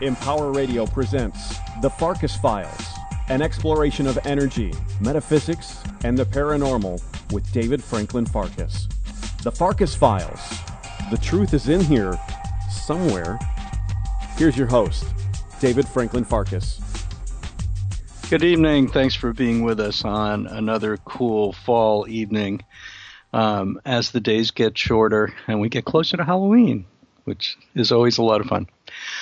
Empower Radio presents The Farkas Files, an exploration of energy, metaphysics, and the paranormal with David Franklin Farkas. The Farkas Files. The truth is in here somewhere. Here's your host, David Franklin Farkas. Good evening. Thanks for being with us on another cool fall evening as the days get shorter and we get closer to Halloween, which is always a lot of fun.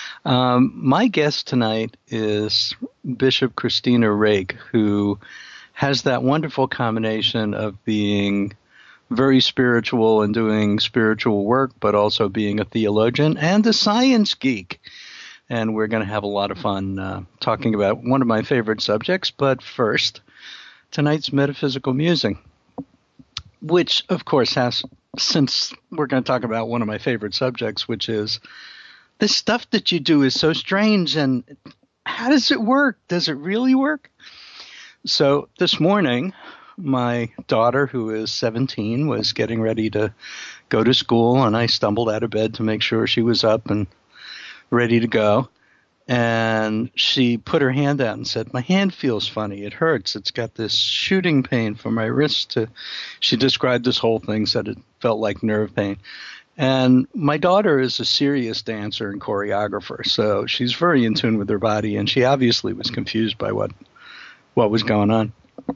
My guest tonight is Bishop Christina Rake, who has that wonderful combination of being very spiritual and doing spiritual work, but also being a theologian and a science geek. And we're going to have a lot of fun talking about one of my favorite subjects. But first, tonight's metaphysical musing, which, of course, has, since we're going to talk about one of my favorite subjects, which is this stuff that you do is so strange, and how does it work? Does it really work? So this morning, my daughter, who is 17, was getting ready to go to school, and I stumbled out of bed to make sure she was up and ready to go. And she put her hand out and said, "My hand feels funny. It hurts. It's got this shooting pain from my wrist." She described this whole thing, said it felt like nerve pain. And my daughter is a serious dancer and choreographer, so she's very in tune with her body, and she obviously was confused by what was going on.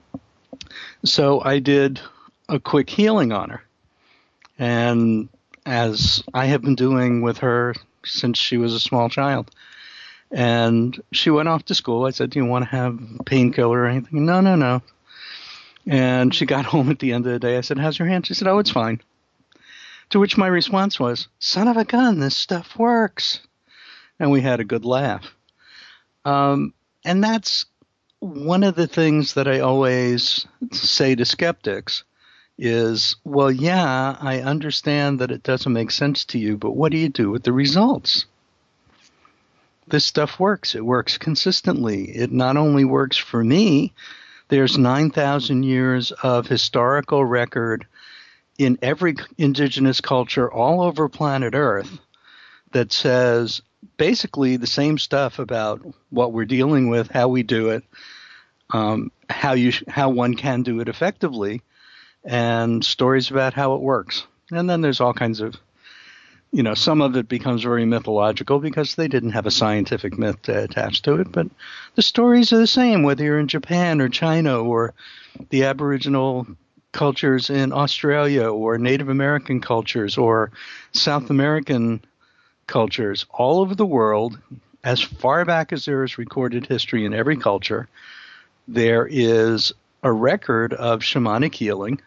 So I did a quick healing on her, and as I have been doing with her since she was a small child. And she went off to school. I said, "Do you want to have a painkiller or anything?" No. And she got home at the end of the day. I said, "How's your hand?" She said, "Oh, it's fine." To which my response was, "Son of a gun, this stuff works." And we had a good laugh. And that's one of the things that I always say to skeptics is, well, yeah, I understand that it doesn't make sense to you, but what do you do with the results? This stuff works. It works consistently. It not only works for me, there's 9,000 years of historical record in every indigenous culture all over planet Earth that says basically the same stuff about what we're dealing with, how we do it, how one can do it effectively, and stories about how it works. And then there's all kinds of, some of it becomes very mythological because they didn't have a scientific myth attached to it, but the stories are the same, whether you're in Japan or China or the Aboriginal cultures in Australia or Native American cultures or South American cultures. All over the world, as far back as there is recorded history in every culture, there is a record of shamanic healing,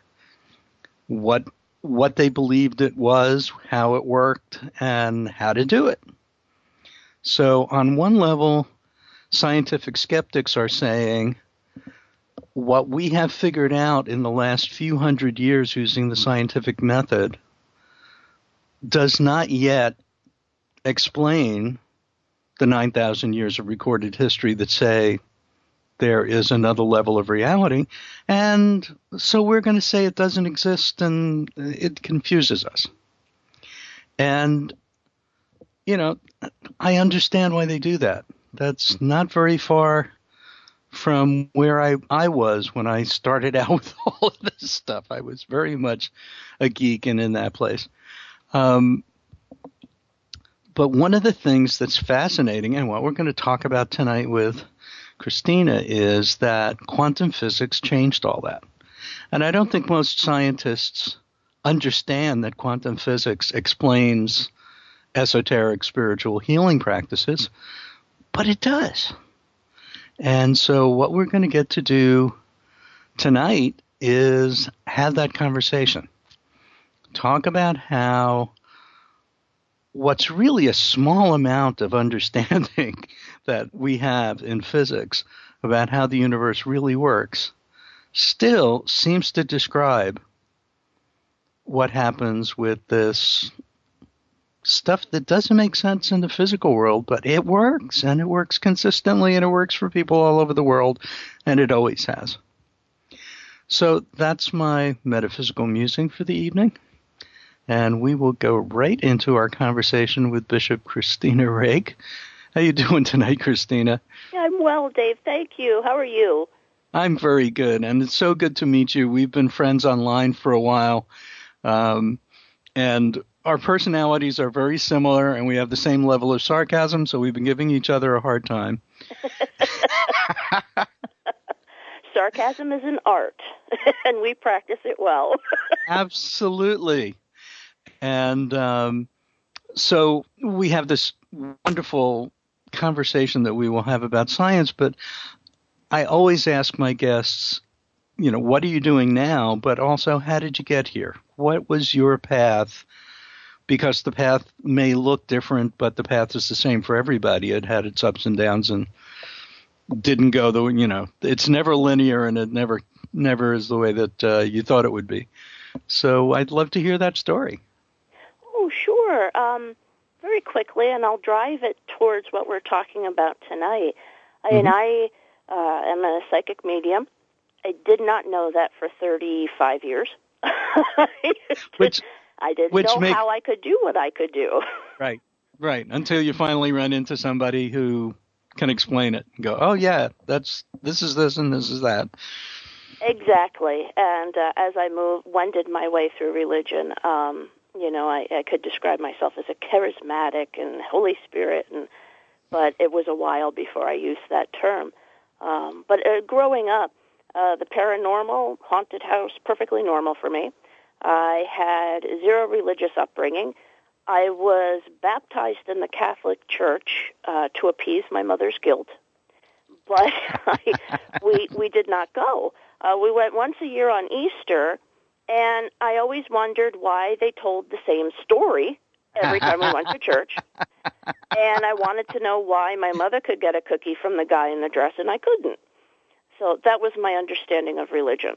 what they believed it was, how it worked, and how to do it. So on one level, scientific skeptics are saying what we have figured out in the last few hundred years using the scientific method does not yet explain the 9,000 years of recorded history that say there is another level of reality. And so we're going to say it doesn't exist, and it confuses us. And, I understand why they do that. That's not very far from where I was when I started out with all of this stuff. I was very much a geek and in that place. But one of the things that's fascinating, and what we're going to talk about tonight with Christina, is that quantum physics changed all that. And I don't think most scientists understand that quantum physics explains esoteric spiritual healing practices, but it does. And so what we're going to get to do tonight is have that conversation. Talk about how what's really a small amount of understanding that we have in physics about how the universe really works still seems to describe what happens with this stuff that doesn't make sense in the physical world, but it works, and it works consistently, and it works for people all over the world, and it always has. So that's my metaphysical musing for the evening. And we will go right into our conversation with Bishop Christina Rake. How you doing tonight, Christina? I'm well, Dave. Thank you. How are you? I'm very good, and it's so good to meet you. We've been friends online for a while, and our personalities are very similar, and we have the same level of sarcasm, so we've been giving each other a hard time. Sarcasm is an art, and we practice it well. Absolutely. And so we have this wonderful conversation that we will have about science, but I always ask my guests, what are you doing now? But also, how did you get here? What was your path? Because the path may look different, but the path is the same for everybody. It had its ups and downs and didn't go it's never linear, and it never is the way that you thought it would be. So I'd love to hear that story. Oh, sure. Very quickly, and I'll drive it towards what we're talking about tonight. I am a psychic medium. I did not know that for 35 years. I didn't know how I could do what I could do. Right. Until you finally run into somebody who can explain it and go, oh, yeah, this is this and this is that. Exactly. And as I wended my way through religion, I could describe myself as a charismatic and Holy Spirit, but it was a while before I used that term. But growing up, the paranormal, haunted house, perfectly normal for me. I had zero religious upbringing. I was baptized in the Catholic Church to appease my mother's guilt, but we did not go. We went once a year on Easter, and I always wondered why they told the same story every time we went to church. And I wanted to know why my mother could get a cookie from the guy in the dress and I couldn't. So that was my understanding of religion.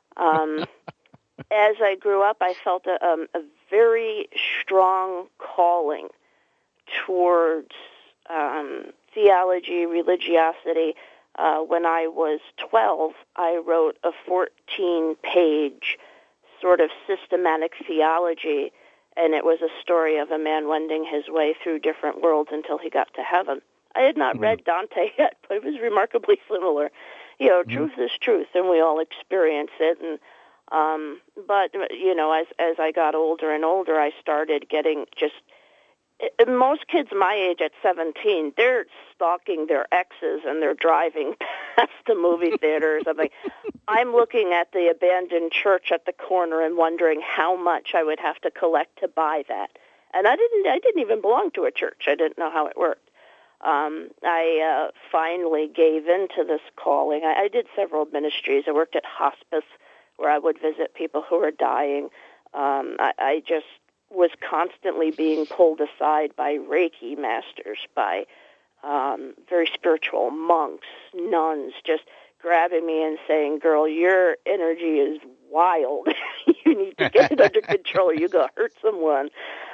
As I grew up, I felt a very strong calling towards theology, religiosity. When I was 12, I wrote a 14-page sort of systematic theology, and it was a story of a man wending his way through different worlds until he got to heaven. I had not read Dante yet, but it was remarkably similar. Truth is truth, and we all experience it. And but as I got older and older, I started getting just. Most kids my age at 17, they're stalking their exes and they're driving past the movie theater or something. I'm looking at the abandoned church at the corner and wondering how much I would have to collect to buy that. And I didn't even belong to a church. I didn't know how it worked. I finally gave in to this calling. I did several ministries. I worked at hospice where I would visit people who were dying. I just was constantly being pulled aside by Reiki masters, by very spiritual monks, nuns, just grabbing me and saying, girl, your energy is wild. You need to get it under control. You're going to hurt someone.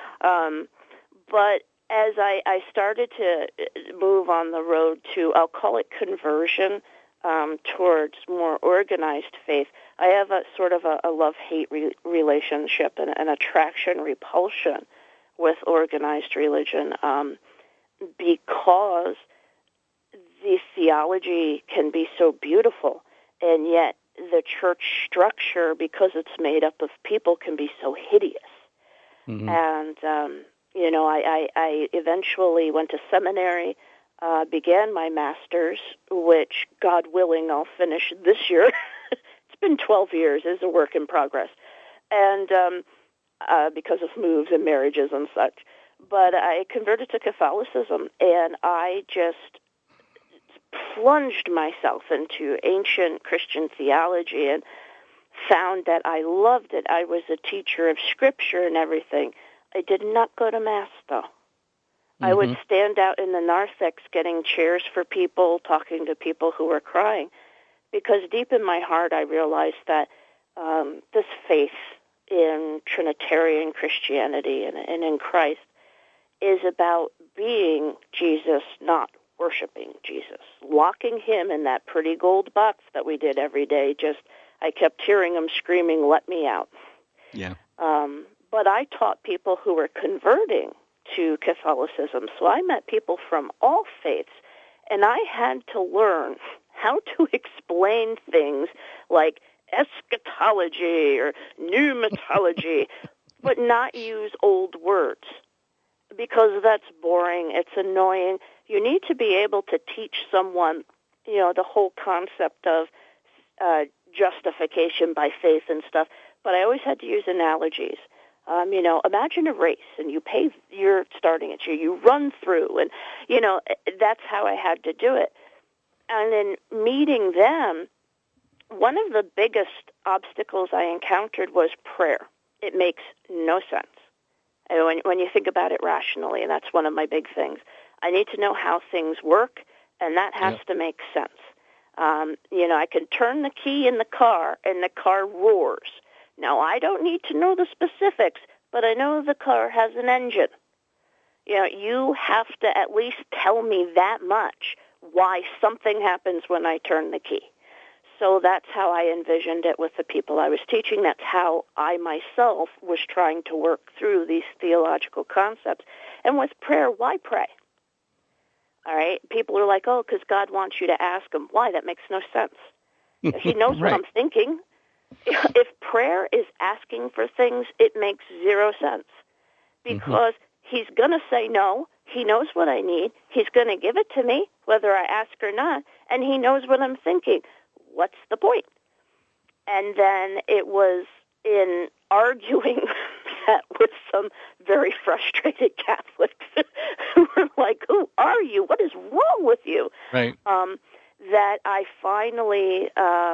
But as I started to move on the road to, I'll call it conversion, towards more organized faith, I have a sort of a love-hate relationship and an attraction-repulsion with organized religion because the theology can be so beautiful, and yet the church structure, because it's made up of people, can be so hideous. Mm-hmm. And, I eventually went to seminary, began my master's, which, God willing, I'll finish this year. It's been 12 years. It's a work in progress. And because of moves and marriages and such. But I converted to Catholicism, and I just plunged myself into ancient Christian theology and found that I loved it. I was a teacher of Scripture and everything. I did not go to Mass, though. Mm-hmm. I would stand out in the narthex getting chairs for people, talking to people who were crying, because deep in my heart I realized that this faith in Trinitarian Christianity and in Christ is about being Jesus, not worshiping Jesus, locking him in that pretty gold box that we did every day. I kept hearing him screaming, "Let me out." Yeah. But I taught people who were converting to Catholicism. So I met people from all faiths, and I had to learn how to explain things like eschatology or pneumatology, but not use old words, because that's boring, it's annoying. You need to be able to teach someone, the whole concept of justification by faith and stuff, but I always had to use analogies. Imagine a race, and you're starting it, you run through, and, that's how I had to do it. And in meeting them, one of the biggest obstacles I encountered was prayer. It makes no sense. When you think about it rationally, and that's one of my big things. I need to know how things work, and that has to make sense. I can turn the key in the car, and the car roars. Now, I don't need to know the specifics, but I know the car has an engine. You have to at least tell me that much, why something happens when I turn the key. So that's how I envisioned it with the people I was teaching. That's how I myself was trying to work through these theological concepts. And with prayer, why pray? All right? People are like, oh, because God wants you to ask him. Why? That makes no sense. He knows Right. what I'm thinking. If prayer is asking for things, it makes zero sense. Because he's going to say no. He knows what I need. He's going to give it to me, whether I ask or not. And he knows what I'm thinking. What's the point? And then it was in arguing that with some very frustrated Catholics who were like, who are you? What is wrong with you? Right. That I finally,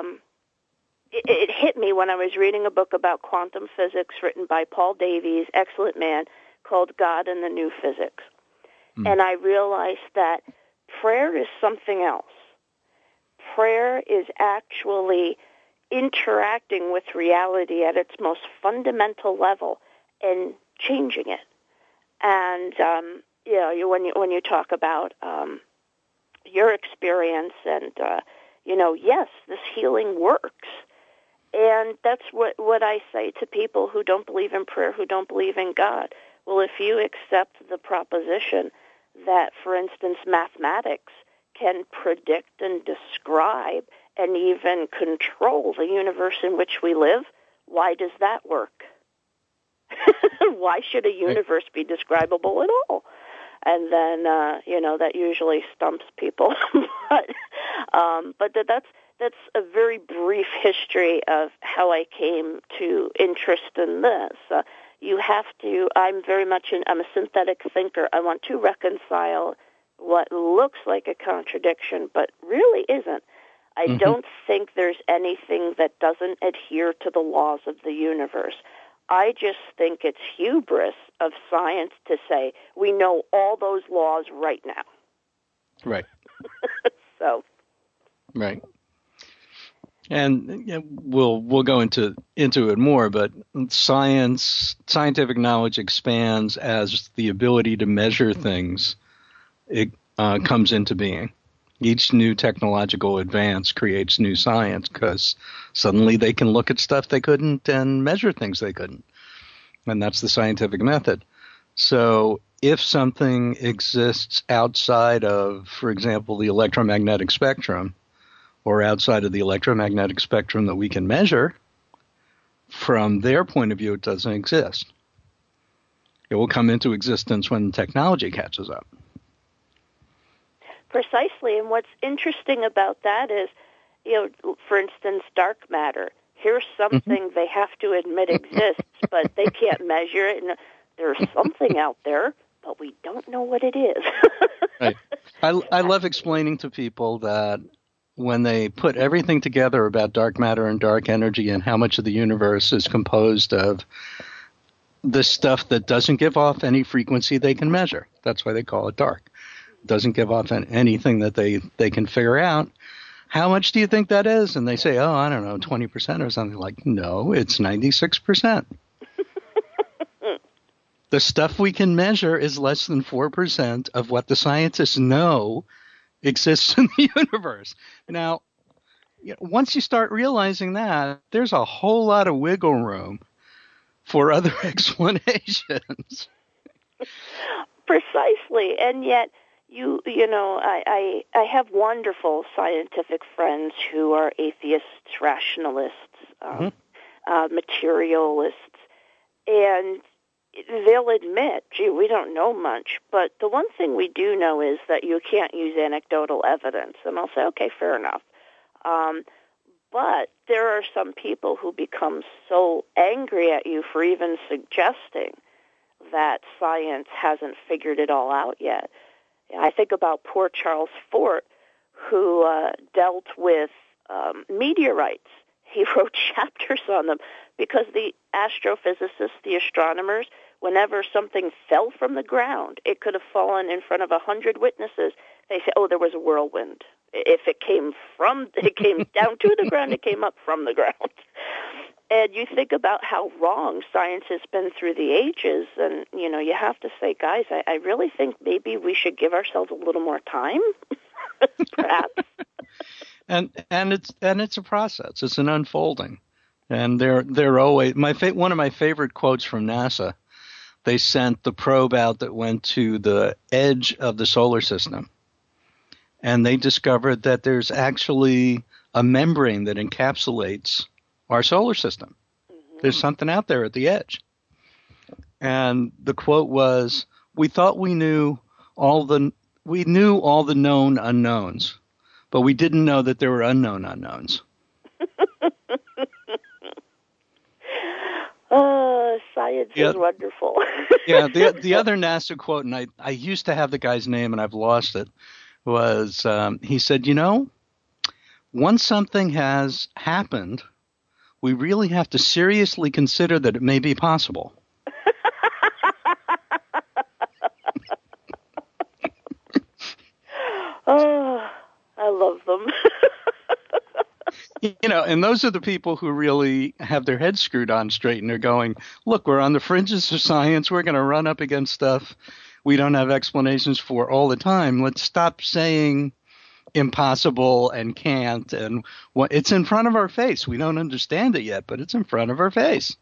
it hit me when I was reading a book about quantum physics written by Paul Davies, excellent man, called God and the New Physics. And I realized that prayer is something else. Prayer is actually interacting with reality at its most fundamental level and changing it. And when you talk about your experience, and yes, this healing works. And that's what I say to people who don't believe in prayer, who don't believe in God. Well, if you accept the proposition that, for instance, mathematics can predict and describe and even control the universe in which we live, why does that work? Why should a universe be describable at all? And then, that usually stumps people. But that's a very brief history of how I came to interest in this. I'm a synthetic thinker. I want to reconcile what looks like a contradiction, but really isn't. I don't think there's anything that doesn't adhere to the laws of the universe. I just think it's hubris of science to say we know all those laws right now. Right. So. Right. And we'll go into it more, but scientific knowledge expands as the ability to measure things comes into being. Each new technological advance creates new science because suddenly they can look at stuff they couldn't and measure things they couldn't. And that's the scientific method. So if something exists outside of, for example, the electromagnetic spectrum, or outside of the electromagnetic spectrum that we can measure, from their point of view, it doesn't exist. It will come into existence when technology catches up. Precisely, and what's interesting about that is, for instance, dark matter. Here's something they have to admit exists, but they can't measure it, and there's something out there, but we don't know what it is. Right. I love explaining to people that when they put everything together about dark matter and dark energy and how much of the universe is composed of the stuff that doesn't give off any frequency they can measure. That's why they call it dark. It doesn't give off anything that they can figure out. How much do you think that is? And they say, oh, I don't know, 20% or something. Like, no, it's 96%. The stuff we can measure is less than 4% of what the scientists know exists in the universe. Now, once you start realizing that, there's a whole lot of wiggle room for other explanations. Precisely, and yet I have wonderful scientific friends who are atheists, rationalists, materialists, and they'll admit, gee, we don't know much, but the one thing we do know is that you can't use anecdotal evidence. And I'll say, okay, fair enough. But there are some people who become so angry at you for even suggesting that science hasn't figured it all out yet. I think about poor Charles Fort, who dealt with meteorites. He wrote chapters on them because the astrophysicists, the astronomers, whenever something fell from the ground, it could have fallen in front of 100 witnesses. They say, oh, there was a whirlwind. If it came down to the ground, it came up from the ground. And you think about how wrong science has been through the ages, and, you have to say, guys, I really think maybe we should give ourselves a little more time, perhaps. And it's a process. It's an unfolding. And they're always one of my favorite quotes from NASA. They sent the probe out that went to the edge of the solar system, and they discovered that there's actually a membrane that encapsulates our solar system. Mm-hmm. There's something out there at the edge. And the quote was, "We thought we knew all the known unknowns, but we didn't know that there were unknown unknowns." Science is wonderful. Yeah, the other NASA quote, and I used to have the guy's name and I've lost it, was he said, once something has happened, we really have to seriously consider that it may be possible. Oh, I love them. And those are the people who really have their heads screwed on straight, and they're going, look, we're on the fringes of science. We're going to run up against stuff we don't have explanations for all the time. Let's stop saying impossible and can't. And it's in front of our face. We don't understand it yet, but it's in front of our face.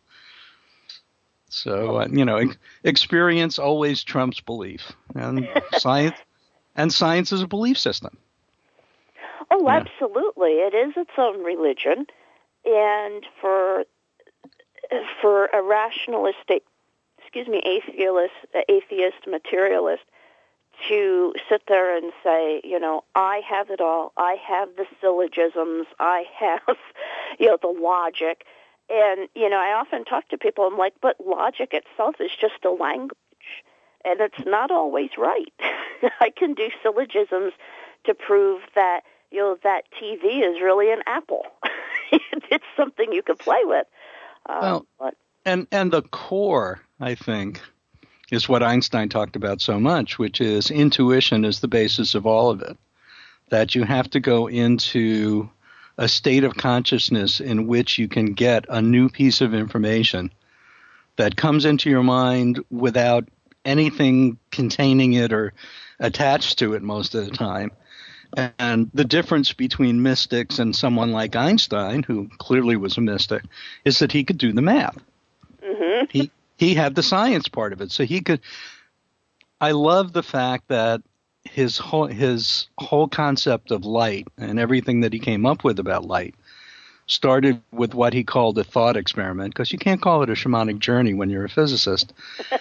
So, experience always trumps belief. And science is a belief system. Oh, absolutely. It is its own religion. And for a rationalistic, atheist materialist to sit there and say, I have it all. I have the syllogisms. I have, the logic. And, I often talk to people, I'm like, but logic itself is just a language. And it's not always right. I can do syllogisms to prove that, that TV is really an apple. It's something you can play with. And the core, I think, is what Einstein talked about so much, which is intuition is the basis of all of it. That you have to go into a state of consciousness in which you can get a new piece of information that comes into your mind without anything containing it or attached to it most of the time. And the difference between mystics and someone like Einstein, who clearly was a mystic, is that he could do the math. Mm-hmm. He had the science part of it. So he could – I love the fact that his whole concept of light and everything that he came up with about light started with what he called a thought experiment, because you can't call it a shamanic journey when you're a physicist.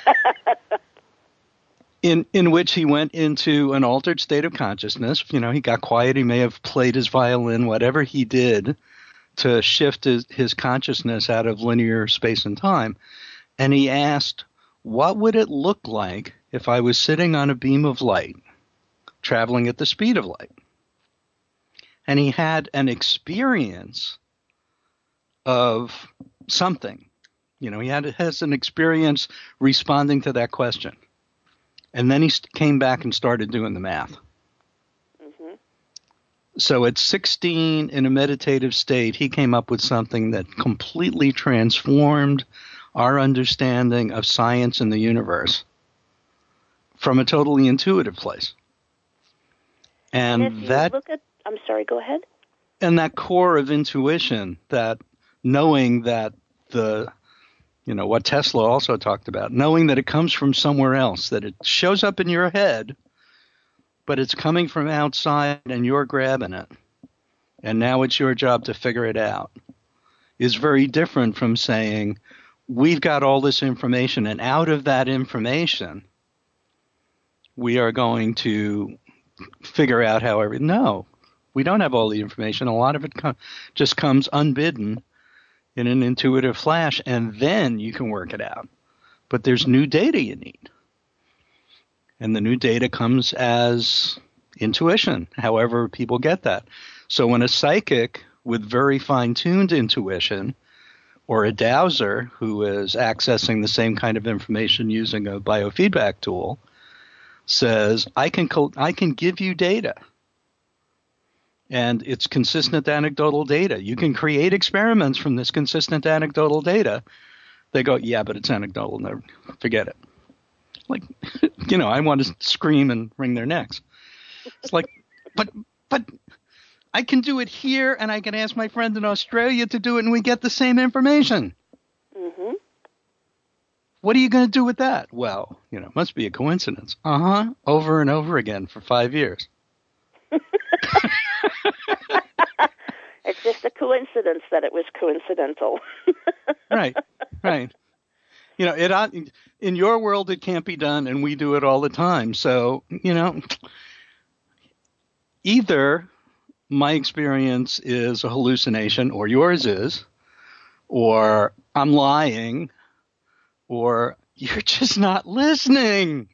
In which he went into an altered state of consciousness. He got quiet. He may have played his violin, whatever he did to shift his consciousness out of linear space and time. And he asked, what would it look like if I was sitting on a beam of light, traveling at the speed of light? And he had an experience of something. He has an experience responding to that question. And then he came back and started doing the math. Mm-hmm. So at 16, in a meditative state, he came up with something that completely transformed our understanding of science and the universe from a totally intuitive place. And if you look at, I'm sorry, go ahead. And that core of intuition, that knowing that the what Tesla also talked about, knowing that it comes from somewhere else, that it shows up in your head, but it's coming from outside and you're grabbing it. And now it's your job to figure it out, is very different from saying, we've got all this information, and out of that information, we are going to figure out how everything. No, we don't have all the information. A lot of it just comes unbidden in an intuitive flash, and then you can work it out. But there's new data you need. And the new data comes as intuition, however people get that. So when a psychic with very fine-tuned intuition, or a dowser who is accessing the same kind of information using a biofeedback tool, says, I can give you data. And it's consistent anecdotal data. You can create experiments from this consistent anecdotal data. They go, yeah, but it's anecdotal. No, forget it. Like, I want to scream and wring their necks. It's like, but I can do it here, and I can ask my friend in Australia to do it, and we get the same information. Mm-hmm. What are you going to do with that? Well, it must be a coincidence. Over and over again for 5 years. It's just a coincidence that it was coincidental. Right. In your world, it can't be done, and we do it all the time. So, either my experience is a hallucination, or yours is, or I'm lying, or you're just not listening.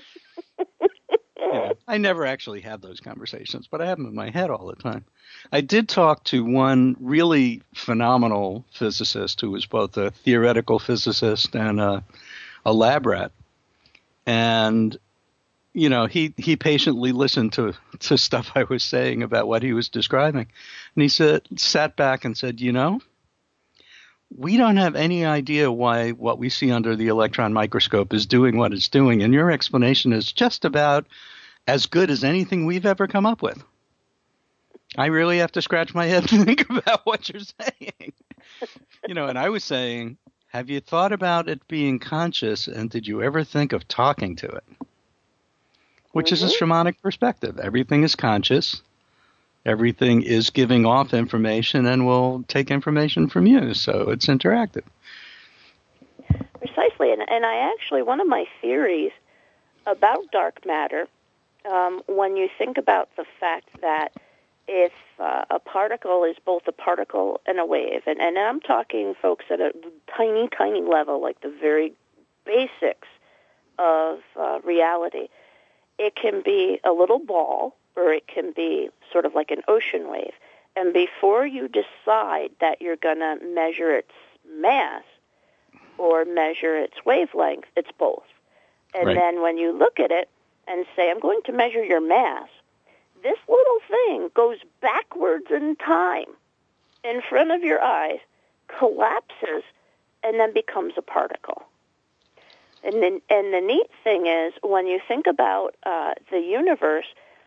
I never actually have those conversations, but I have them in my head all the time. I did talk to one really phenomenal physicist who was both a theoretical physicist and a lab rat. And, he patiently listened to stuff I was saying about what he was describing. And he sat back and said, we don't have any idea why what we see under the electron microscope is doing what it's doing. And your explanation is just about as good as anything we've ever come up with. I really have to scratch my head and think about what you're saying. And I was saying, have you thought about it being conscious, and did you ever think of talking to it? Which is a shamanic perspective. Everything is conscious. Everything is giving off information and will take information from you. So it's interactive. Precisely. And I actually, one of my theories about dark matter, when you think about the fact that if a particle is both a particle and a wave, and I'm talking, folks, at a tiny, tiny level, like the very basics of reality, it can be a little ball, or it can be sort of like an ocean wave. And before you decide that you're going to measure its mass or measure its wavelength, it's both. And right. Then when you look at it and say, I'm going to measure your mass, this little thing goes backwards in time in front of your eyes, collapses, and then becomes a particle. And the neat thing is, when you think about the universe,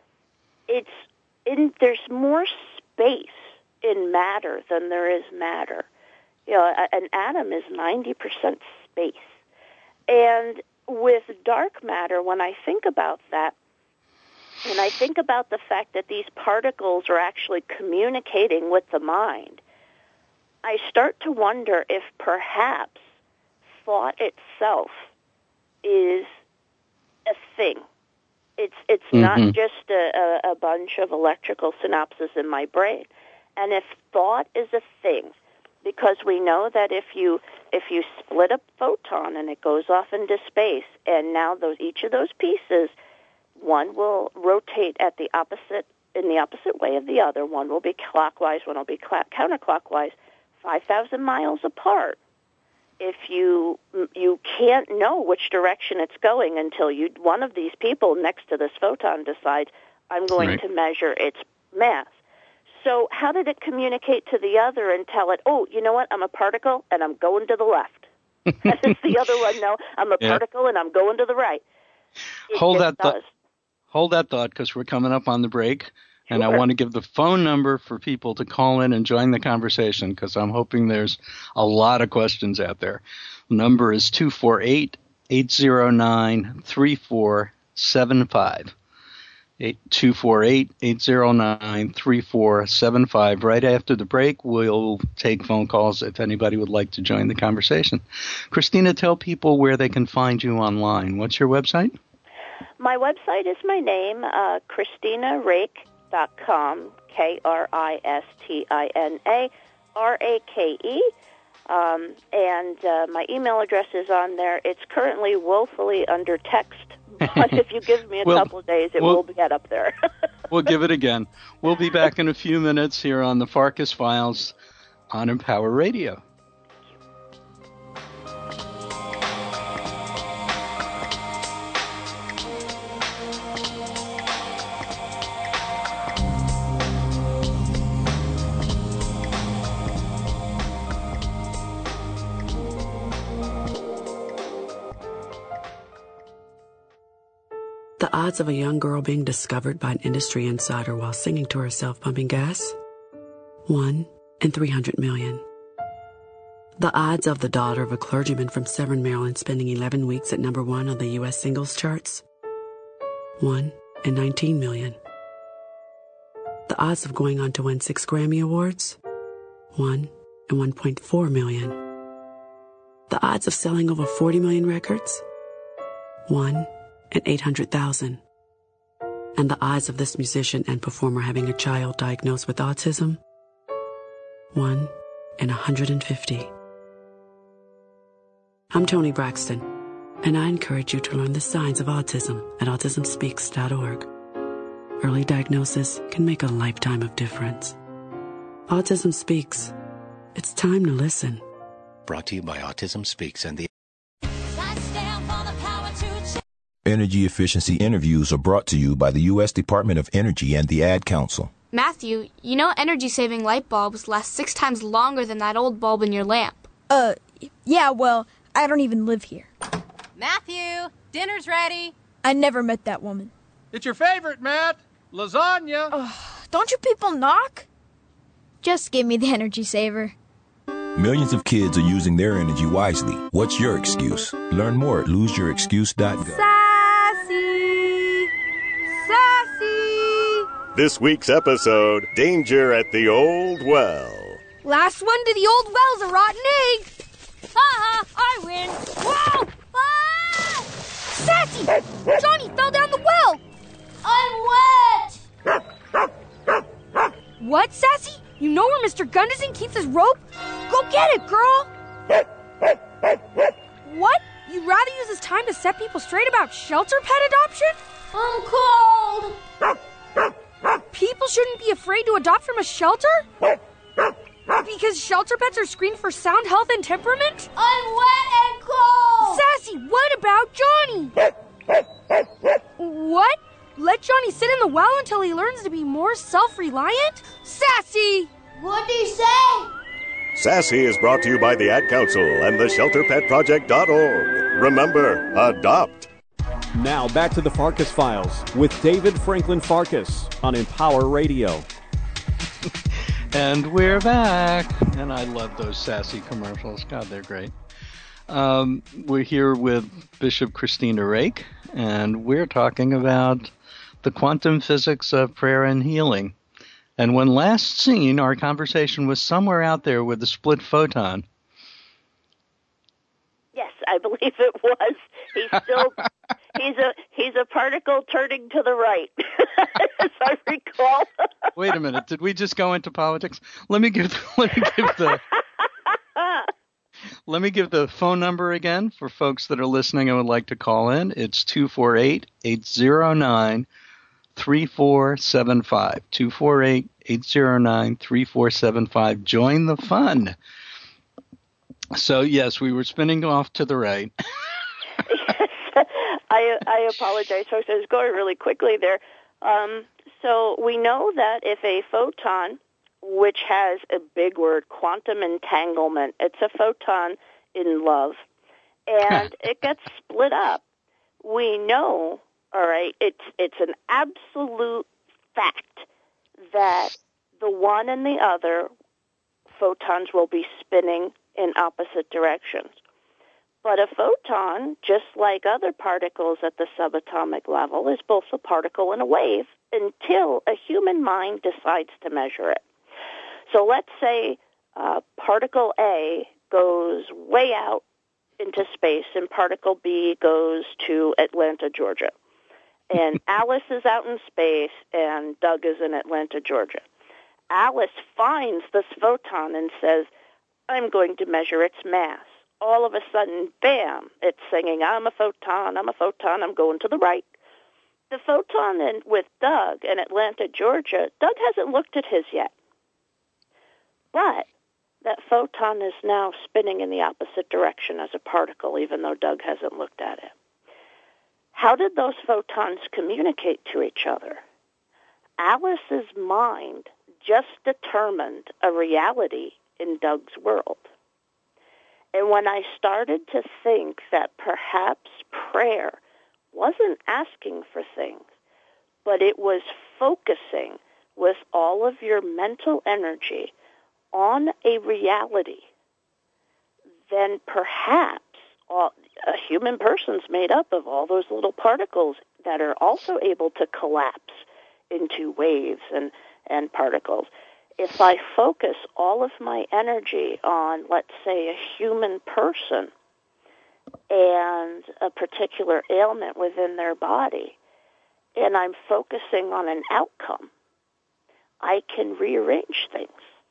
there's more space in matter than there is matter. An atom is 90% space. And with dark matter, when I think about that, and I think about the fact that these particles are actually communicating with the mind, I start to wonder if perhaps thought itself is a thing. It's not just a bunch of electrical synapses in my brain. And if thought is a thing, because we know that if you split a photon and it goes off into space, and now each of those pieces, one will rotate in the opposite way of the other. One will be clockwise, one will be counterclockwise, 5,000 miles apart. If you can't know which direction it's going until one of these people next to this photon decides, I'm going to measure its mass. So how did it communicate to the other and tell it, oh, you know what, I'm a particle and I'm going to the left? How does the other one know, I'm a particle and I'm going to the right? Hold that thought, because we're coming up on the break. And I want to give the phone number for people to call in and join the conversation because I'm hoping there's a lot of questions out there. The number is 248-809-3475. 248-809-3475. Right after the break, we'll take phone calls if anybody would like to join the conversation. Christina, tell people where they can find you online. What's your website? My website is my name, KristinaRake.com, KristinaRake. And my email address is on there. It's currently woefully under text, but if you give me a couple of days, it will get up there. We'll give it again. We'll be back in a few minutes here on the Farkas Files on Empower Radio. The odds of a young girl being discovered by an industry insider while singing to herself pumping gas? 1 in 300 million. The odds of the daughter of a clergyman from Severn, Maryland spending 11 weeks at number 1 on the U.S. singles charts? 1 in 19 million. The odds of going on to win 6 Grammy Awards? 1 in 1.4 million. The odds of selling over 40 million records? 1 in 800,000. And the odds of this musician and performer having a child diagnosed with autism? 1 in 150. I'm Toni Braxton, and I encourage you to learn the signs of autism at autismspeaks.org. Early diagnosis can make a lifetime of difference. Autism Speaks. It's time to listen. Brought to you by Autism Speaks and the Energy efficiency interviews are brought to you by the U.S. Department of Energy and the Ad Council. Matthew, you know energy-saving light bulbs last 6 times longer than that old bulb in your lamp. Yeah, well, I don't even live here. Matthew, dinner's ready. I never met that woman. It's your favorite, Matt. Lasagna. Don't you people knock? Just give me the energy saver. Millions of kids are using their energy wisely. What's your excuse? Learn more at loseyourexcuse.gov. Sassy! This week's episode, Danger at the Old Well. Last one to the old well's a rotten egg. Ha-ha, I win. Whoa! Ah! Sassy! Johnny fell down the well. I'm wet. What, Sassy? You know where Mr. Gunderson keeps his rope? Go get it, girl! What? You'd rather use this time to set people straight about shelter pet adoption? I'm cold. People shouldn't be afraid to adopt from a shelter? Because shelter pets are screened for sound health and temperament? I'm wet and cold. Sassy, what about Johnny? What? Let Johnny sit in the well until he learns to be more self-reliant? Sassy! What'd he say? Sassy is brought to you by the Ad Council and the ShelterPetProject.org. Remember, adopt. Now back to the Farkas Files with David Franklin Farkas on Empower Radio. And we're back. And I love those Sassy commercials. God, they're great. We're here with Bishop Christina Rake, and we're talking about the quantum physics of prayer and healing. And when last seen, our conversation was somewhere out there with the split photon. Yes, I believe it was. He's still he's a particle turning to the right, as I recall. Wait a minute, did we just go into politics? Let me give the phone number again for folks that are listening and would like to call in. It's 248-809-3475. 248-809-3475. Join the fun. So, yes, we were spinning off to the right. Yes, I apologize, folks. I was going really quickly there. So we know that if a photon, which has a big word, quantum entanglement, it's a photon in love, and it gets split up, we know, all right, it's an absolute fact that the one and the other photons will be spinning in opposite directions. But a photon, just like other particles at the subatomic level, is both a particle and a wave until a human mind decides to measure it. So let's say particle A goes way out into space and particle B goes to Atlanta, Georgia. And Alice is out in space and Doug is in Atlanta, Georgia. Alice finds this photon and says, I'm going to measure its mass. All of a sudden, bam, it's singing, I'm a photon, I'm going to the right. The photon with Doug in Atlanta, Georgia, Doug hasn't looked at his yet. But that photon is now spinning in the opposite direction as a particle, even though Doug hasn't looked at it. How did those photons communicate to each other? Alice's mind just determined a reality in Doug's world. And when I started to think that perhaps prayer wasn't asking for things, but it was focusing with all of your mental energy on a reality, then perhaps a human person's made up of all those little particles that are also able to collapse into waves and particles. If I focus all of my energy on, let's say, a human person and a particular ailment within their body, and I'm focusing on an outcome, I can rearrange things.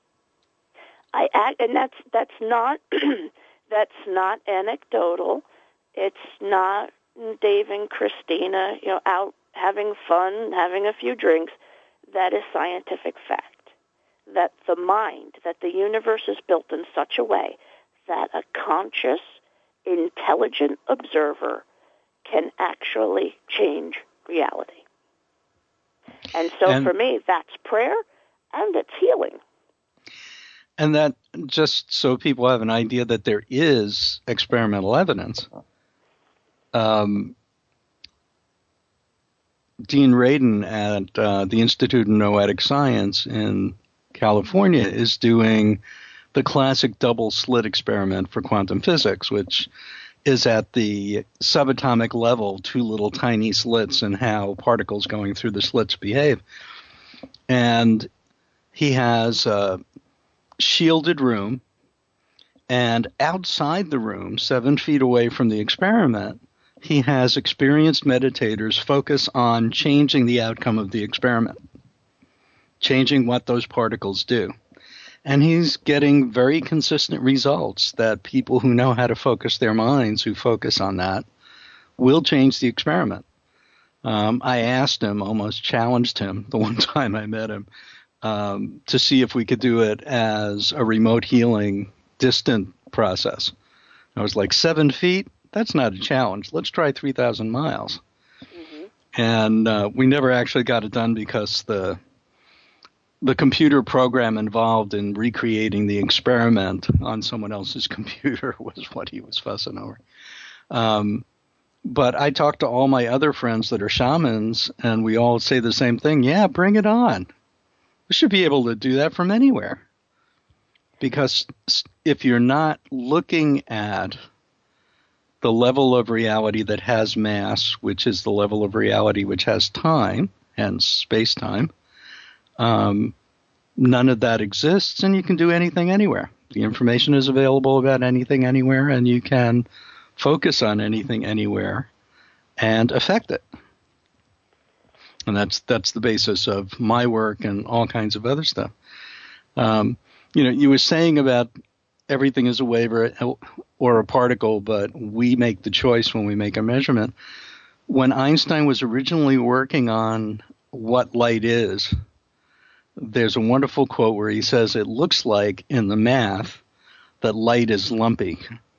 And that's not that's not anecdotal. It's not Dave and Christina, out having fun, having a few drinks. That is scientific fact. That the mind, that the universe is built in such a way that a conscious, intelligent observer can actually change reality. And so for me, that's prayer and it's healing. And that, just so people have an idea that there is experimental evidence, Dean Radin at the Institute of Noetic Science in California is doing the classic double slit experiment for quantum physics, which is at the subatomic level, two little tiny slits, and how particles going through the slits behave. And he has a shielded room, and outside the room, 7 feet away from the experiment, he has experienced meditators focus on changing the outcome of the experiment, changing what those particles do. And he's getting very consistent results that people who know how to focus their minds, who focus on that, will change the experiment. I asked him, almost challenged him the one time I met him, to see if we could do it as a remote healing distant process. I was like, 7 feet? That's not a challenge. Let's try 3,000 miles. Mm-hmm. And we never actually got it done because the computer program involved in recreating the experiment on someone else's computer was what he was fussing over. But I talked to all my other friends that are shamans, and we all say the same thing. Yeah, bring it on. We should be able to do that from anywhere. Because if you're not looking at the level of reality that has mass, which is the level of reality which has time, hence space-time, none of that exists, and you can do anything anywhere. The information is available about anything anywhere, and you can focus on anything anywhere and affect it. And that's the basis of my work and all kinds of other stuff. You were saying about everything is a wave or a particle, but we make the choice when we make a measurement. When Einstein was originally working on what light is, there's a wonderful quote where he says, it looks like in the math that light is lumpy.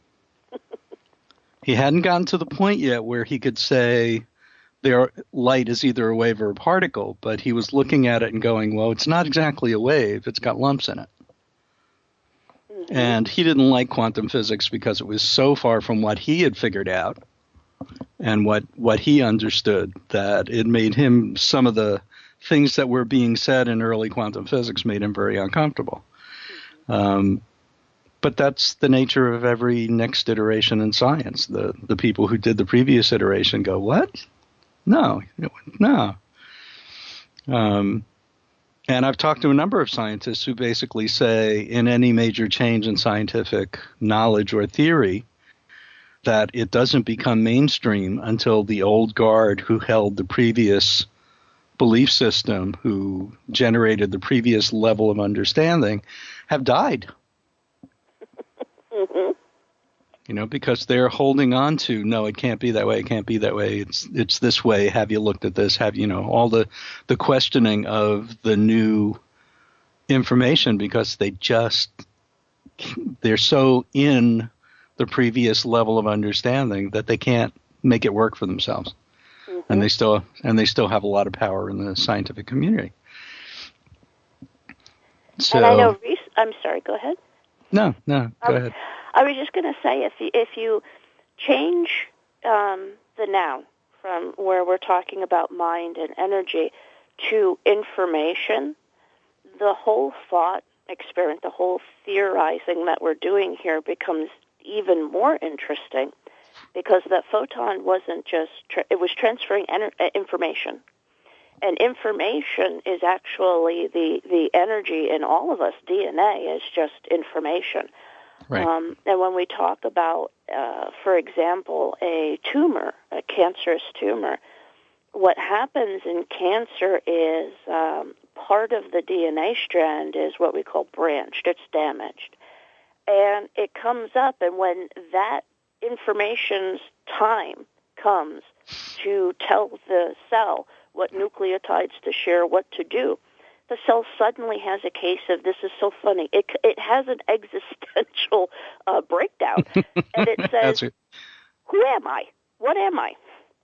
He hadn't gotten to the point yet where he could say light is either a wave or a particle, but he was looking at it and going, well, it's not exactly a wave. It's got lumps in it. Mm-hmm. And he didn't like quantum physics because it was so far from what he had figured out and what he understood that it made him some of the things that were being said in early quantum physics made him very uncomfortable. But that's the nature of every next iteration in science. The people who did the previous iteration go, what? No. And I've talked to a number of scientists who basically say in any major change in scientific knowledge or theory that it doesn't become mainstream until the old guard who held the previous belief system, who generated the previous level of understanding, have died. Mm-hmm. Because they're holding on to, no, it can't be that way, it can't be that way, it's this way, have you looked at this, have all the questioning of the new information, because they're so in the previous level of understanding that they can't make it work for themselves. Mm-hmm. And they still have a lot of power in the scientific community. So, and I know I'm sorry, go ahead. No, go ahead. I was just going to say, if you change the noun from where we're talking about mind and energy to information, the whole thought experiment, the whole theorizing that we're doing here becomes even more interesting, because that photon wasn't just, it was transferring information. And information is actually the energy in all of us. DNA is just information. Right. And when we talk about, for example, a tumor, a cancerous tumor, what happens in cancer is part of the DNA strand is what we call branched. It's damaged. And it comes up, and when that information's time comes to tell the cell what nucleotides to share, what to do, the cell suddenly has a case of, this is so funny, it has an existential breakdown. And it says, who am I? What am I?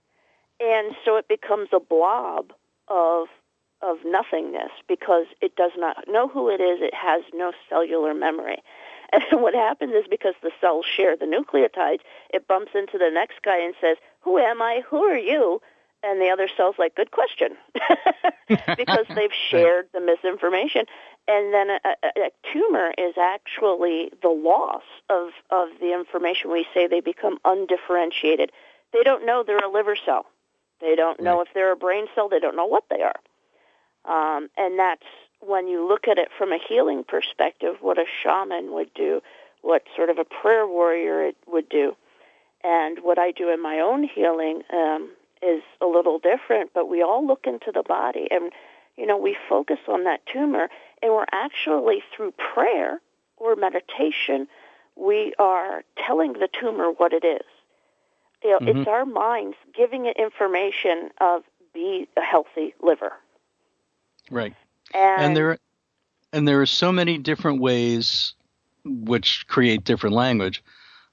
And so it becomes a blob of nothingness, because it does not know who it is. It has no cellular memory. And what happens is, because the cells share the nucleotides, it bumps into the next guy and says, who am I? Who are you? And the other cell's like, good question, because they've shared the misinformation. And then a tumor is actually the loss of the information. We say they become undifferentiated. They don't know they're a liver cell. They don't know if they're a brain cell. They don't know what they are. And that's, when you look at it from a healing perspective, what a shaman would do, what sort of a prayer warrior it would do. And what I do in my own healing is a little different, but we all look into the body, and, we focus on that tumor, and we're actually, through prayer or meditation, we are telling the tumor what it is. It's our minds giving it information of, be a healthy liver. Right. And there are so many different ways, which create different language,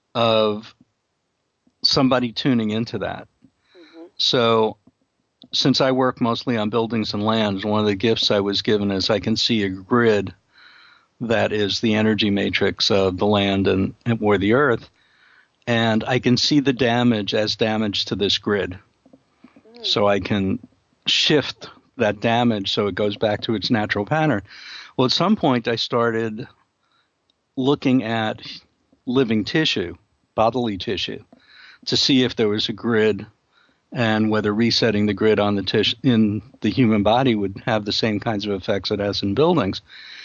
of somebody tuning into that. Mm-hmm. So since I work mostly on buildings and lands, one of the gifts I was given is I can see a grid that is the energy matrix of the land and or the earth, and I can see the damage as damage to this grid. Mm. So I can shift that damage so it goes back to its natural pattern. Well, at some point I started looking at living tissue, bodily tissue, to see if there was a grid and whether resetting the grid on the tissue in the human body would have the same kinds of effects it has in buildings.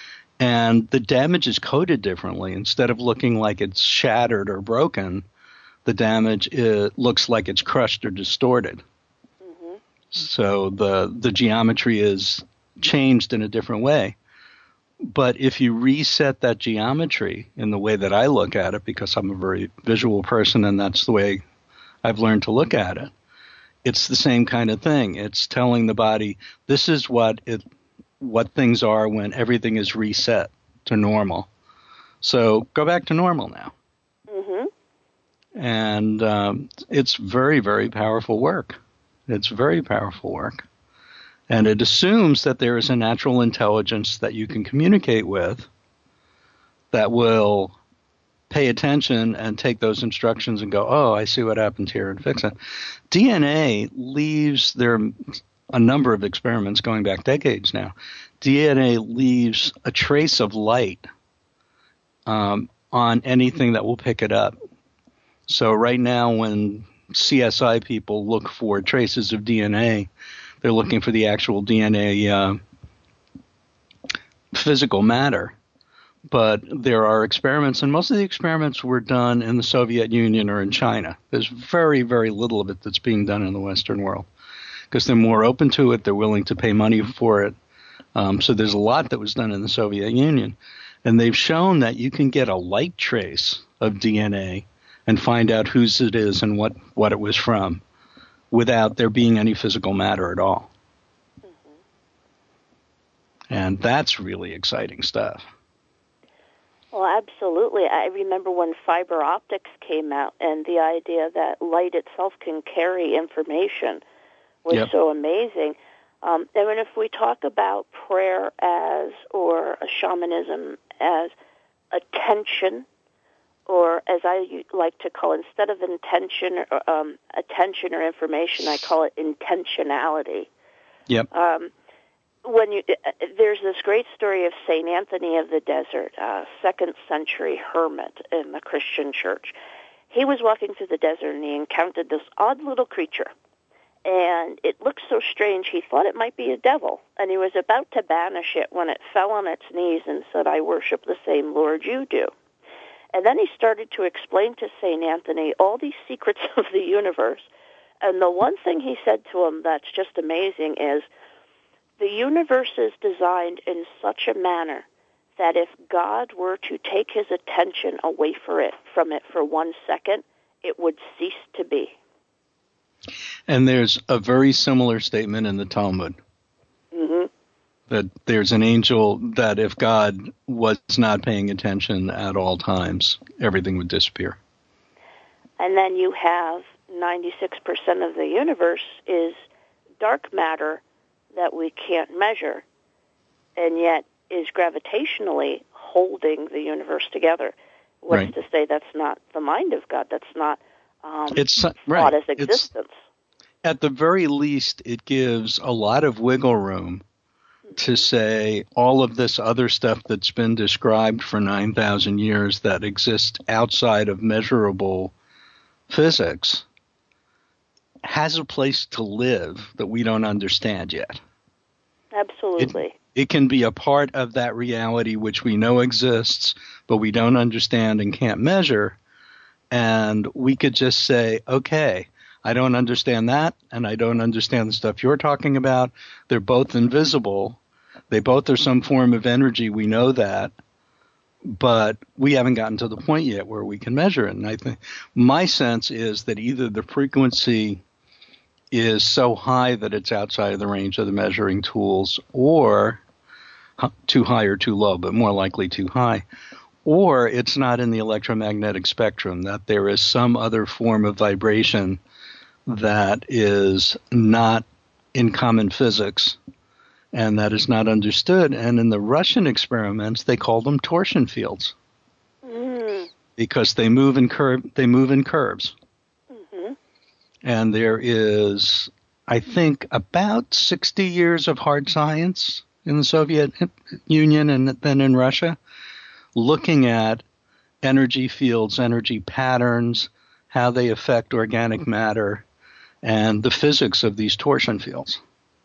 And the damage is coded differently. Instead of looking like it's shattered or broken, the damage looks like it's crushed or distorted. Mm-hmm. So the geometry is changed in a different way. But if you reset that geometry in the way that I look at it, because I'm a very visual person and that's the way I've learned to look at it, it's the same kind of thing. It's telling the body, this is what things are when everything is reset to normal. So go back to normal now. Mm-hmm. And it's very, very powerful work. It's very powerful work. And it assumes that there is a natural intelligence that you can communicate with that will pay attention and take those instructions and go, oh, I see what happened here, and fix it. DNA leaves a number of experiments going back decades now. DNA leaves a trace of light on anything that will pick it up. So right now when CSI people look for traces of DNA, they're looking for the actual DNA physical matter. But there are experiments, and most of the experiments were done in the Soviet Union or in China. There's very, very little of it that's being done in the Western world because they're more open to it. They're willing to pay money for it. So there's a lot that was done in the Soviet Union. And they've shown that you can get a light trace of DNA and find out whose it is and what it was from without there being any physical matter at all. Mm-hmm. And that's really exciting stuff. Well, absolutely. I remember when fiber optics came out and the idea that light itself can carry information was so amazing. And then if we talk about prayer or a shamanism as attention, or as I like to call, instead of attention or information, I call it intentionality. Yep. There's this great story of Saint Anthony of the Desert, 2nd century hermit in the Christian church. He was walking through the desert and he encountered this odd little creature. And it looked so strange, he thought it might be a devil. And he was about to banish it when it fell on its knees and said, "I worship the same Lord you do." And then he started to explain to St. Anthony all these secrets of the universe. And the one thing he said to him that's just amazing is, the universe is designed in such a manner that if God were to take his attention away from it for 1 second, it would cease to be. And there's a very similar statement in the Talmud. Mm-hmm. That there's an angel that if God was not paying attention at all times, everything would disappear. And then you have 96% of the universe is dark matter that we can't measure, and yet is gravitationally holding the universe together. What's to say that's not the mind of God? That's not God as existence. At the very least, it gives a lot of wiggle room to say all of this other stuff that's been described for 9,000 years that exists outside of measurable physics has a place to live that we don't understand yet. Absolutely. It can be a part of that reality which we know exists, but we don't understand and can't measure. And we could just say, okay, I don't understand that, and I don't understand the stuff you're talking about. They're both invisible. They both are some form of energy. We know that. But we haven't gotten to the point yet where we can measure it. And I think my sense is that either the frequency is so high that it's outside of the range of the measuring tools, or too high or too low, but more likely too high, or it's not in the electromagnetic spectrum, that there is some other form of vibration that is not in common physics and that is not understood. And in the Russian experiments, they call them torsion fields because they move in curves. Mm-hmm. And there is, I think, about 60 years of hard science in the Soviet Union and then in Russia, looking at energy fields, energy patterns, how they affect organic matter, and the physics of these torsion fields.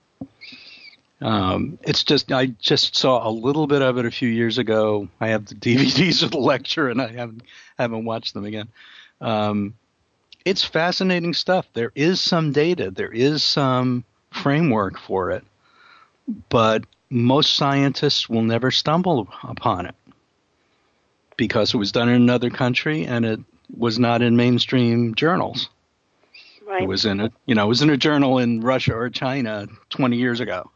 I just saw a little bit of it a few years ago. I have the DVDs of the lecture, and I haven't watched them again. It's fascinating stuff. There is some data. There is some framework for it, but most scientists will never stumble upon it because it was done in another country and it was not in mainstream journals. Right. It was in a journal in Russia or China 20 years ago,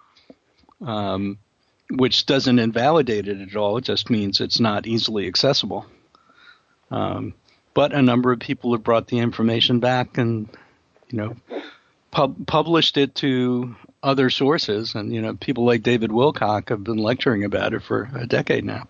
which doesn't invalidate it at all. It just means it's not easily accessible. But a number of people have brought the information back and, published it to other sources. And, people like David Wilcock have been lecturing about it for a decade now,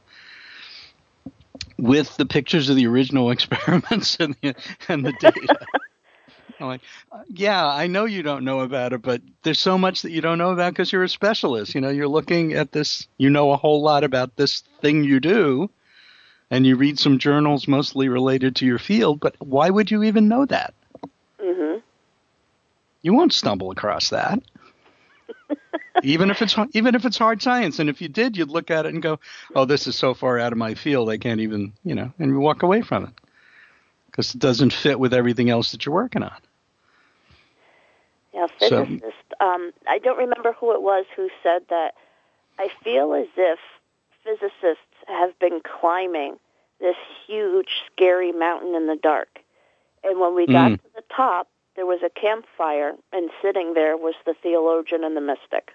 with the pictures of the original experiments and the data. I'm like, yeah, I know you don't know about it, but there's so much that you don't know about because you're a specialist. You're looking at this, you know a whole lot about this thing you do, and you read some journals mostly related to your field, but why would you even know that? Mm-hmm. You won't stumble across that. even if it's hard science, and if you did, you'd look at it and go, "Oh, this is so far out of my field, I can't even," and you walk away from it because it doesn't fit with everything else that you're working on. Yeah, physicists. I don't remember who it was who said that. I feel as if physicists have been climbing this huge, scary mountain in the dark, and when we got to the top, there was a campfire, and sitting there was the theologian and the mystic.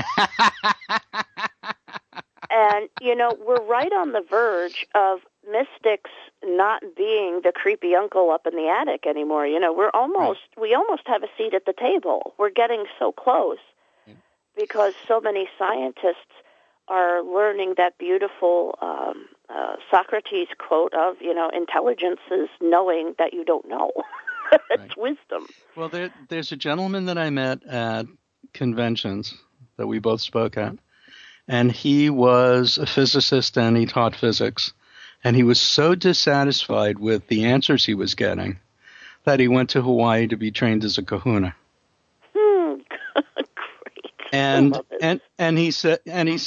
And, we're right on the verge of mystics not being the creepy uncle up in the attic anymore. We almost have a seat at the table. We're getting so close because so many scientists are learning that beautiful Socrates quote of, intelligence is knowing that you don't know. It's wisdom. Well, there's a gentleman that I met at conventions that we both spoke at, and he was a physicist and he taught physics, and he was so dissatisfied with the answers he was getting that he went to Hawaii to be trained as a kahuna. Great. And he said,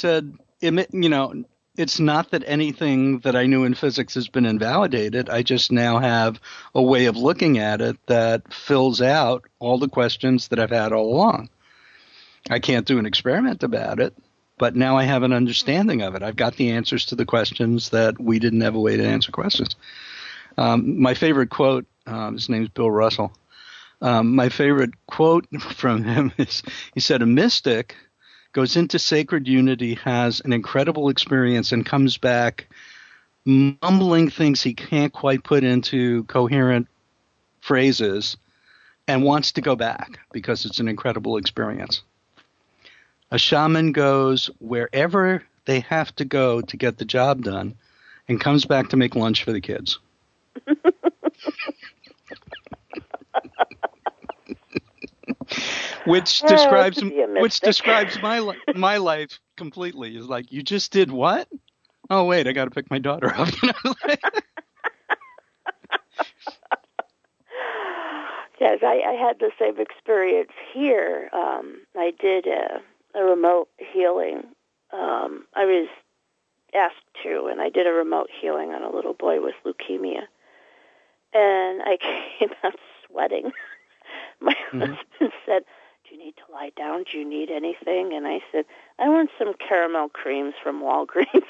it's not that anything that I knew in physics has been invalidated. I just now have a way of looking at it that fills out all the questions that I've had all along. I can't do an experiment about it, but now I have an understanding of it. I've got the answers to the questions that we didn't have a way to answer questions. My favorite quote, his name's Bill Russell. My favorite quote from him is, he said, "A mystic goes into sacred unity, has an incredible experience, and comes back mumbling things he can't quite put into coherent phrases and wants to go back because it's an incredible experience. A shaman goes wherever they have to go to get the job done and comes back to make lunch for the kids." Which describes my life completely. Is like, you just did what? Oh wait, I got to pick my daughter up. Yes, I had the same experience here. I did a remote healing. I was asked to, and I did a remote healing on a little boy with leukemia, and I came out sweating. My husband said, "Do you need to lie down? Do you need anything?" And I said, "I want some caramel creams from Walgreens."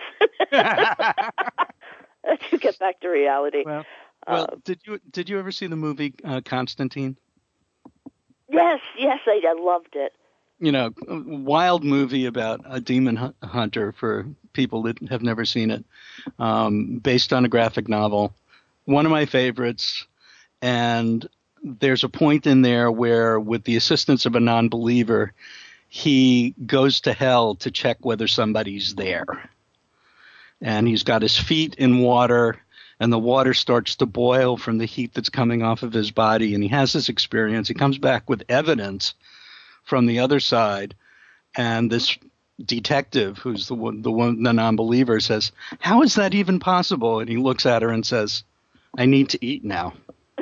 To get back to reality. Well, did you ever see the movie Constantine? Yes, I loved it. Wild movie about a demon hunter for people that have never seen it, based on a graphic novel. One of my favorites, and there's a point in there where, with the assistance of a non-believer, he goes to hell to check whether somebody's there. And he's got his feet in water, and the water starts to boil from the heat that's coming off of his body. And he has this experience. He comes back with evidence from the other side. And this detective, who's the non-believer, says, "How is that even possible?" And he looks at her and says, "I need to eat now."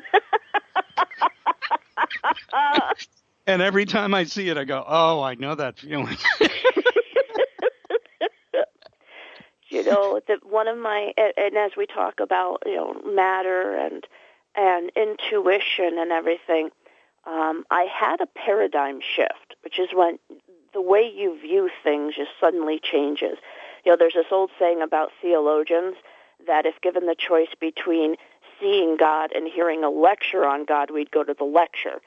And every time I see it, I go, "Oh, I know that feeling." One of my, and as we talk about, matter and intuition and everything, I had a paradigm shift, which is when the way you view things just suddenly changes. There's this old saying about theologians that if given the choice between seeing God and hearing a lecture on God, we'd go to the lecture.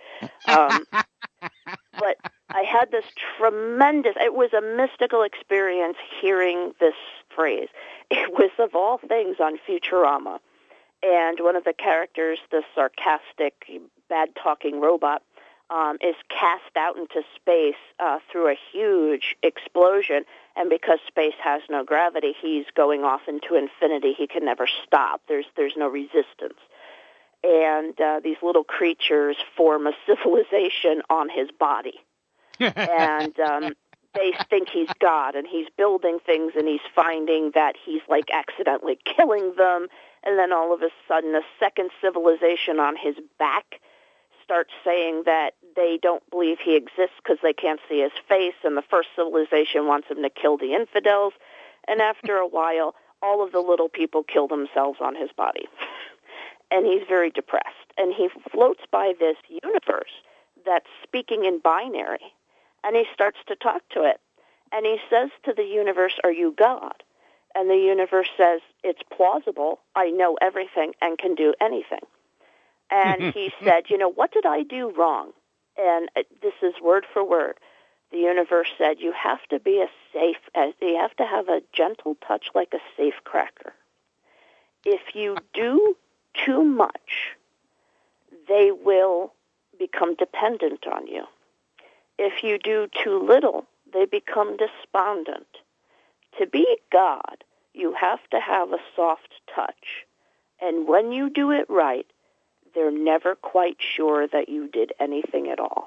But I had this it was a mystical experience hearing this phrase. It was, of all things, on Futurama. And one of the characters, the sarcastic, bad-talking robot, is cast out into space through a huge explosion. And because space has no gravity, he's going off into infinity. He can never stop. There's no resistance. and these little creatures form a civilization on his body. And they think he's God, and he's building things, and he's finding that he's like accidentally killing them, and then all of a sudden a second civilization on his back starts saying that they don't believe he exists because they can't see his face, and the first civilization wants him to kill the infidels, and after a while, all of the little people kill themselves on his body. And he's very depressed, and he floats by this universe that's speaking in binary, and he starts to talk to it, and he says to the universe, "Are you God?" And the universe says, "It's plausible. I know everything and can do anything." And he said, "What did I do wrong?" And this is word for word. The universe said, "You have to be you have to have a gentle touch like a safe cracker. If you do too much, they will become dependent on you. If you do too little, they become despondent. To be God, you have to have a soft touch. And when you do it right, they're never quite sure that you did anything at all."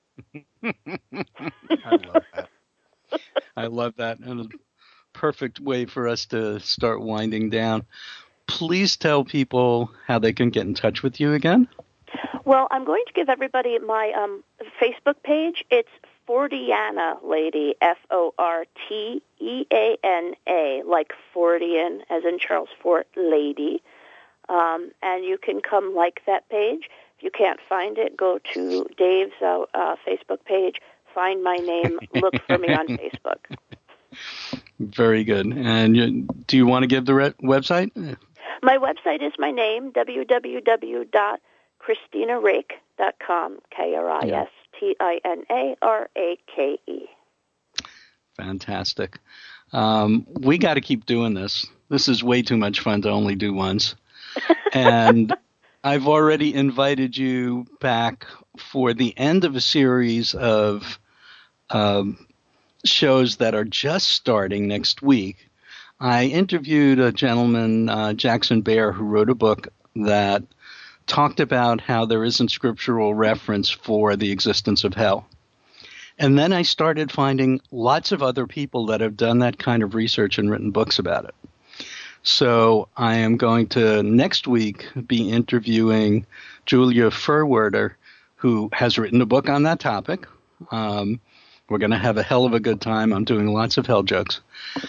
I love that. I love that. And a perfect way for us to start winding down. Please tell people how they can get in touch with you again. Well, I'm going to give everybody my Facebook page. It's Forteana Lady, Forteana, like Fortean, as in Charles Fort, Lady. And you can come like that page. If you can't find it, go to Dave's Facebook page, find my name, look for me on Facebook. Very good. And do you want to give the website? My website is my name, www.KristinaRake.com, KristinaRake. Fantastic. We got to keep doing this. This is way too much fun to only do once. And I've already invited you back for the end of a series of shows that are just starting next week. I interviewed a gentleman, Jackson Bear, who wrote a book that talked about how there isn't scriptural reference for the existence of hell. And then I started finding lots of other people that have done that kind of research and written books about it. So I am going to next week be interviewing Julia Furwerder, who has written a book on that topic. We're going to have a hell of a good time. I'm doing lots of hell jokes.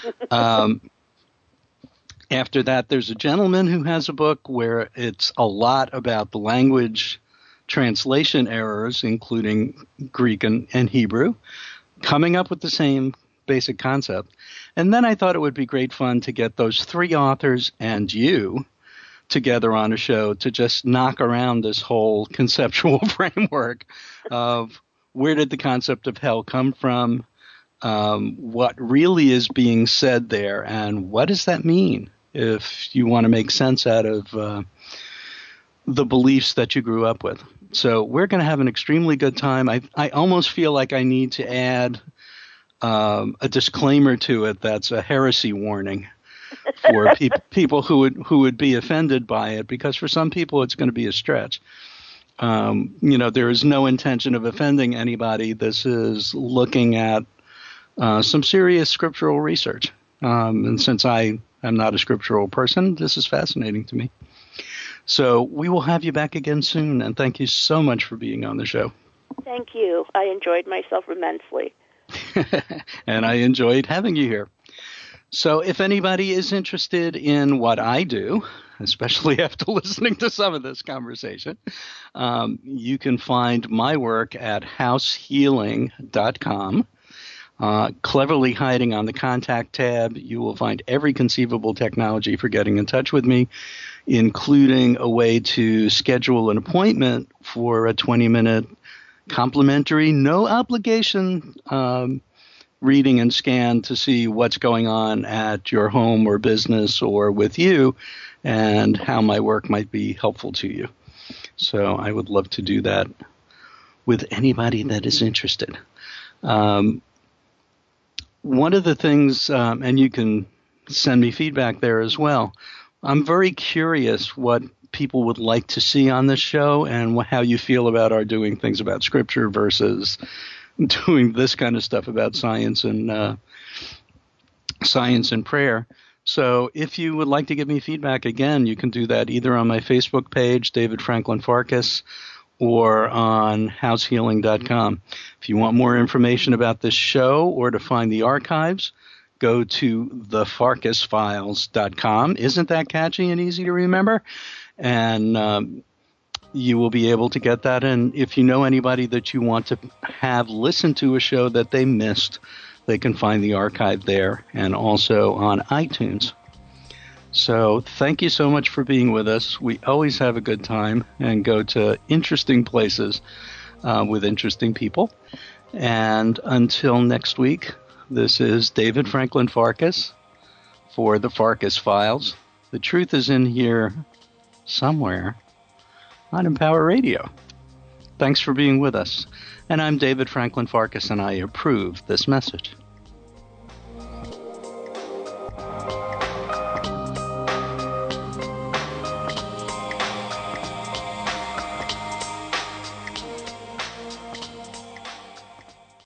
After that, there's a gentleman who has a book where it's a lot about the language translation errors, including Greek and Hebrew, coming up with the same basic concept. And then I thought it would be great fun to get those three authors and you together on a show to just knock around this whole conceptual framework of where did the concept of hell come from, what really is being said there, and what does that mean if you want to make sense out of the beliefs that you grew up with. So we're going to have an extremely good time. I almost feel like I need to add a disclaimer to it that's a heresy warning for people who would be offended by it, because for some people it's going to be a stretch. There is no intention of offending anybody. This is looking at some serious scriptural research. And since I am not a scriptural person, this is fascinating to me. So we will have you back again soon, and thank you so much for being on the show. Thank you. I enjoyed myself immensely. And I enjoyed having you here. So if anybody is interested in what I do, especially after listening to some of this conversation, you can find my work at househealing.com. Cleverly hiding on the contact tab, you will find every conceivable technology for getting in touch with me, including a way to schedule an appointment for a 20-minute complimentary, no obligation reading and scan to see what's going on at your home or business or with you and how my work might be helpful to you. So I would love to do that with anybody that is interested. One of the things, and you can send me feedback there as well, I'm very curious what people would like to see on this show and how you feel about our doing things about Scripture versus doing this kind of stuff about science and prayer. So if you would like to give me feedback, again, you can do that either on my Facebook page, David Franklin Farkas, or on househealing.com. If you want more information about this show or to find the archives, go to thefarkasfiles.com. Isn't that catchy and easy to remember? And you will be able to get that. And if you know anybody that you want to have listen to a show that they missed, they can find the archive there and also on iTunes. So thank you so much for being with us. We always have a good time and go to interesting places with interesting people. And until next week, this is David Franklin Farkas for the Farkas Files. The truth is in here somewhere on Empower Radio. Thanks for being with us. And I'm David Franklin Farkas, and I approve this message.